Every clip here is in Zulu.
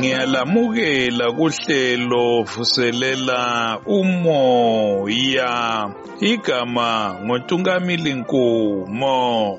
Ngiyalamukela kuhlelo vuselela umoya. Igama ngoNtungamili Nkumo.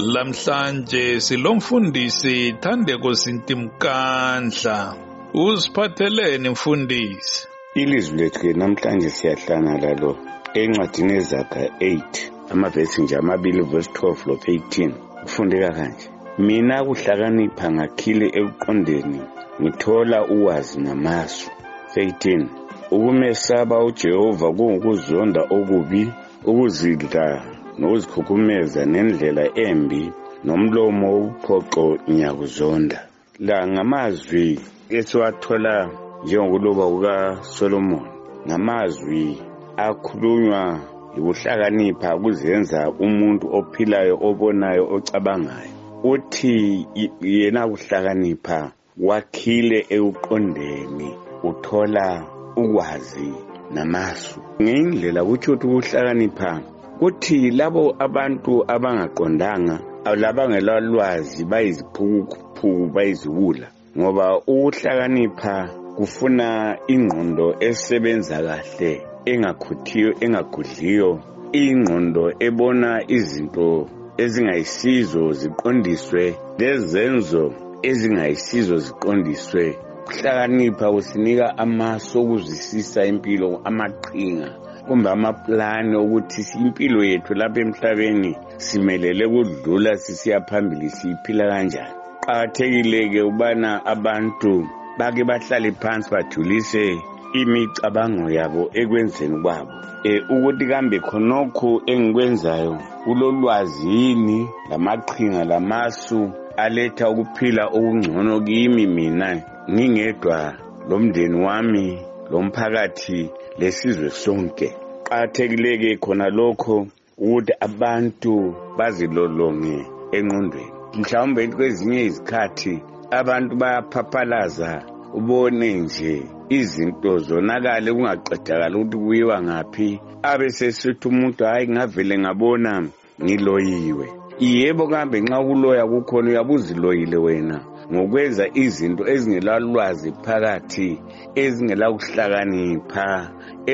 Lamhlanje silomfundisi Thandeko Sintimkandla. Usiphatheleni mfundisi? Ilizwi lethu namhlanje siyahlangana lalo encwadini eZakha 8 amavesi nje amabili verse 12 lo 18. Kufundeka kanje: mina kuhlakanipha ngakhile ekuqondeni, ngithola uwazi namasu. 18. Ukumesaba uJehova kungukuzonda okubi, ukuzidla nokuzikhukhumeza nendlela embi, nomlomo wobuphoxo ngiyakuzonda. La ngamazwi esiwathola njengokuloba kukaSolomon, ngamazwi akhulunywa ukuhlakanipha kuzenza umuntu ophilayo, obonayo, ocabangayo. Uthi yena kuhlakanipha wakhile ekuqondeni, uthola ukwazi namasu. Ngendlela kuthi ukuhlakanipha kuthi labo abantu abangaqondanga, labangelalwazi bayiziphukuphuku, bayiziwula. Ngoba ukuhlakanipha kufuna ingqondo esebenza kahle, engakhuthiyo, engagudliyo, ingqondo ebona izinto ezingayisizo ziqondiswe, lezenzo ezingayisizo ziqondiswe. Ukuhlakanipha kusinika amasu okuzwisisa impilo, amaqhinga kumbe amaplani ukuthi impilo yethu lapha emhlabeni simelele kudlula sisiya phambili, siphila kanjani. Qakathekile-ke ubana abantu bake bahlale phansi bajulise imicabango yabo ekwenzeni kwabo, ukuthi kambe khonokho engikwenzayo kulolwazi yini, lamaqhinga, lamasu aletha ukuphila okungcono kimi mina ngingedwa, lomndeni wami, lomphakathi, lesizwe sonke. Qakathekile-ke khona lokho ukuthi abantu bazilolonge engqondweni. Mhlawumbe kwezinye izikhathi abantu bayaphaphalaza, ubone nje izinto zonakale kungaqedakala ukuthi kuyiwa ngaphi, abesesithi umuntu hayi ngavele ngabona ngiloyiwe. Yebo, kambe nxa kuloya kukhona uyabuziloyile wena ngokwenza izinto ezingelalwazi phakathi, ezingela kuhlakanipha,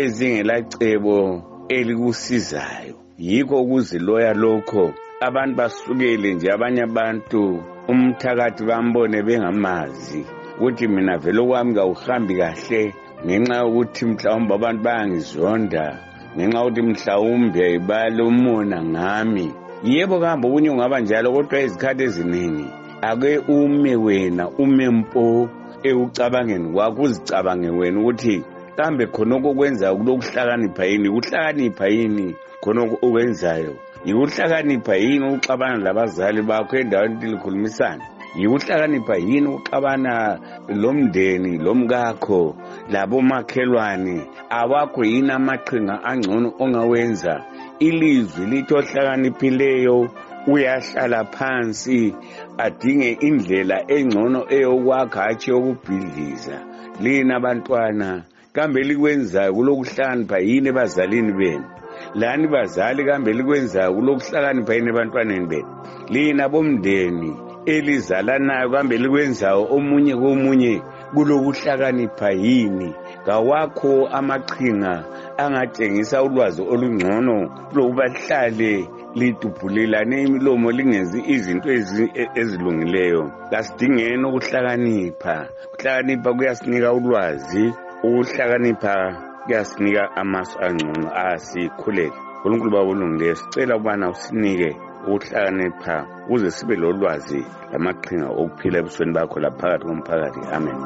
ezingelacebo elikusizayo. Yikho ukuziloya lokho abantu basukele nje, abanye abantu umthakathi bambone bengamazi ukuthi mina vele okwami kawuhambi kahle, ngenxa yokuthi mhlawumbe abantu bayangizonda, ngenxa yokuthi mhlawumbe balomona ngami. Yebo, kambe okunye ungaba njalo, kodwa izikhathi eziningi ake ume wena, ume mpo ekucabangeni kwakho, uzicabange wena ukuthi kambe khonoko okwenzayo kulokuhlakanipha yini, kuhlakanipha yini khonoko okwenzayo, yikuhlakanipha yini ukuxabana labazali bakho endaweni likhulumisana, yikuhlakanipha yini ukuxabana lomndeni, lomkakho, labomakhelwane awakho yini amaqhinga angcono ongawenza. Ilizwi lithi ohlakaniphileyo uyahlala phansi adinge indlela engcono eyokwakha, hatshi yokubhidliza. Lina bantwana, kambe likwenzayo kulokuhlakanipha yini ebazalini benu? Lani bazali, kambe likwenzayo kulokuhlakanipha yini ebantwaneni benu? Lina bomndeni elizalanayo, kambe likwenzayo omunye komunye kulokuhlakanipha yini? Kawakho amaqhinga angatshengisa ulwazi olungcono lokuba lihlale lidubhulelane imilomo, lingenzi izinto ezilungileyo. Kasidingeni ukuhlakanipha. Ukuhlakanipha kuyasinika ulwazi, ukuhlakanipha kuyasinika amasu angcono. Asikhuleke. uNkulunkulu baba olungileyo, sicela ukubana usinike ukuhlakanipha ukuze sibe lolwazi lamaqhinga okuphila ebusweni bakho laphakathi komphakathi. Amen.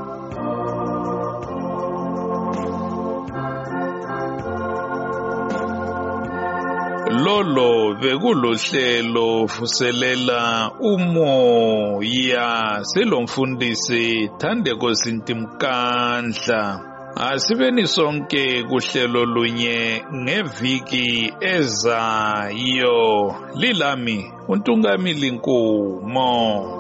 Lolo bekulohlelo vuselela umoya silomfundisi Thandeko Sintimkandla. Asibeni sonke kuhlelo lunye ngeviki ezayo. Lilami uNtungamili Nkumo.